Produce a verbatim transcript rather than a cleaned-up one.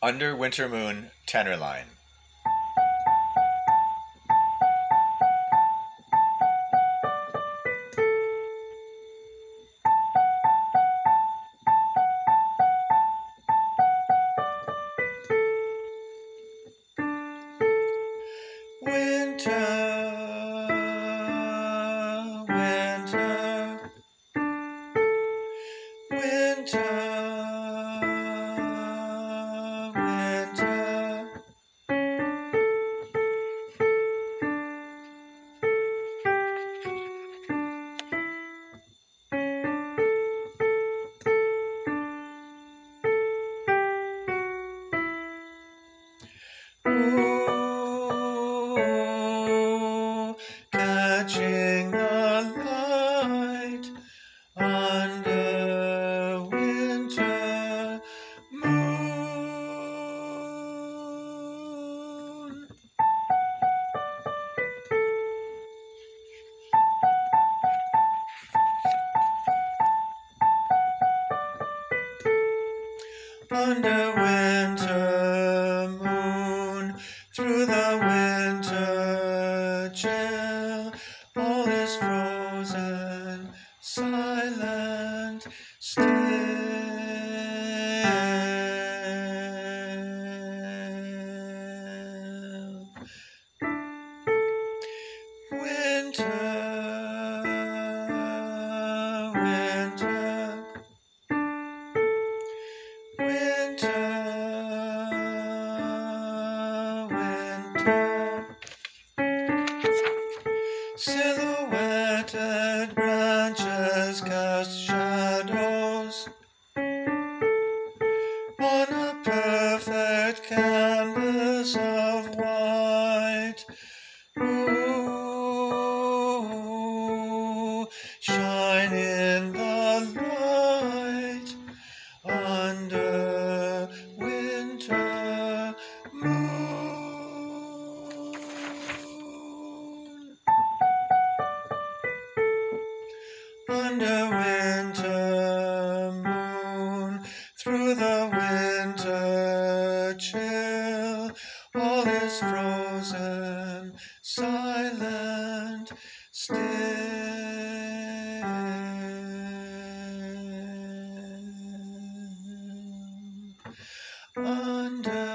Under Winter Moon, Tenor Line. Winter, winter, winter, winter. Ooh, catching the light under winter moon. Under winter moon, through the winter chill, all is frozen, silent, still. Winter, winter, winter, winter. Silhouetted branches cast shadows on a perfect canvas of white. Ooh, shine in the light under winter moon. Under winter moon, through the winter chill, all is frozen, silent, still. Under